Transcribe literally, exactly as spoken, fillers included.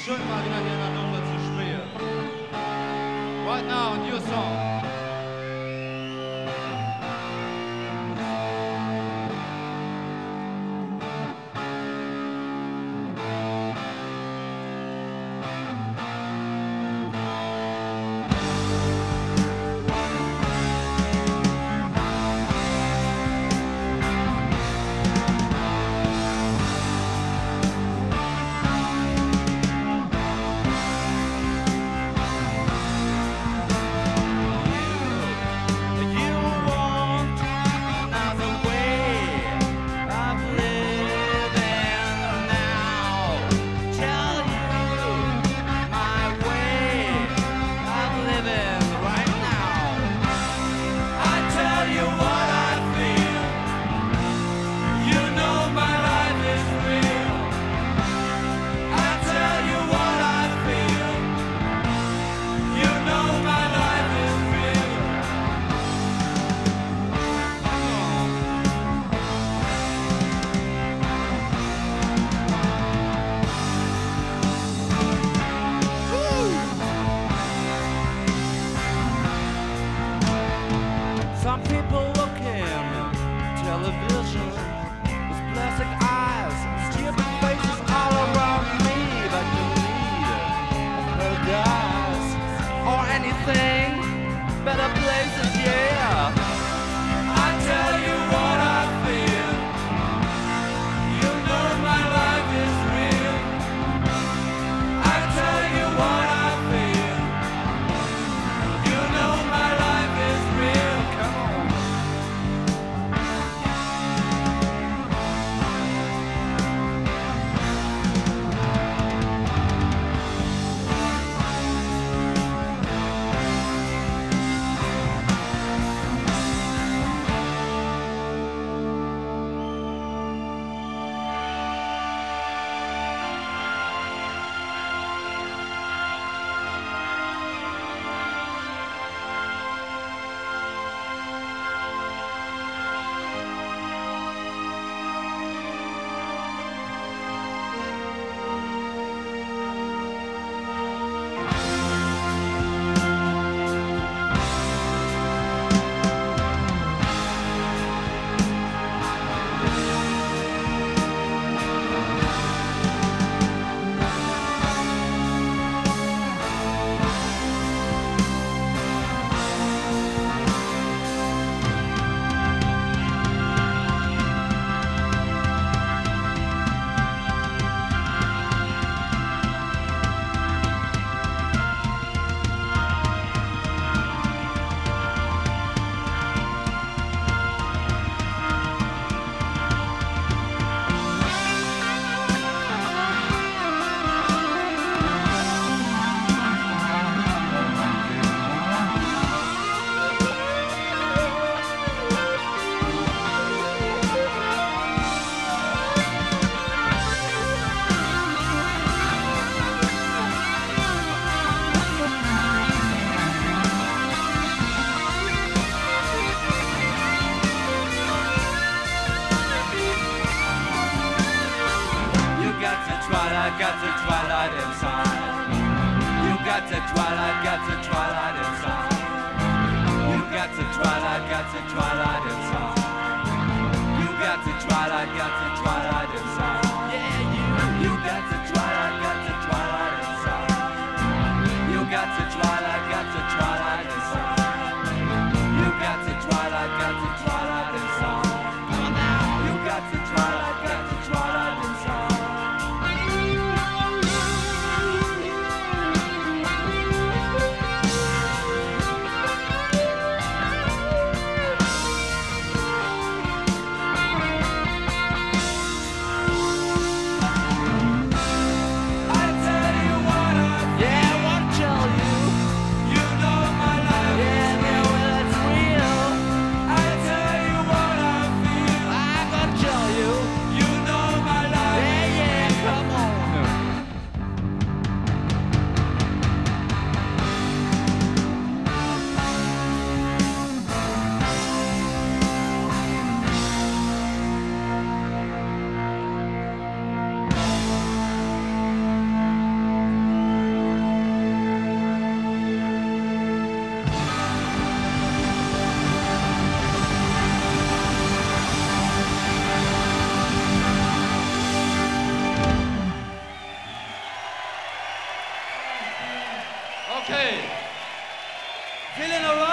schön mal wieder hier in Hannover zu spielen. Right now, new song. Some people looking television with plastic eyes, stupid faces all around me, but you need paradise or anything, better places, yeah. I tell you what I feel. You know my life is real. I tell you what I feel. You know my life is real. Come on. Got the twilight inside. You got the twilight, got the twilight inside. You got the twilight, got the twilight inside. You got the twilight, got the twilight inside. Yeah, you. You got the twilight, got the twilight inside. You got the twilight, got the twilight inside. You got the twilight, got the twilight inside. Come on now. You got the twilight, got the twilight inside. Feeling alright.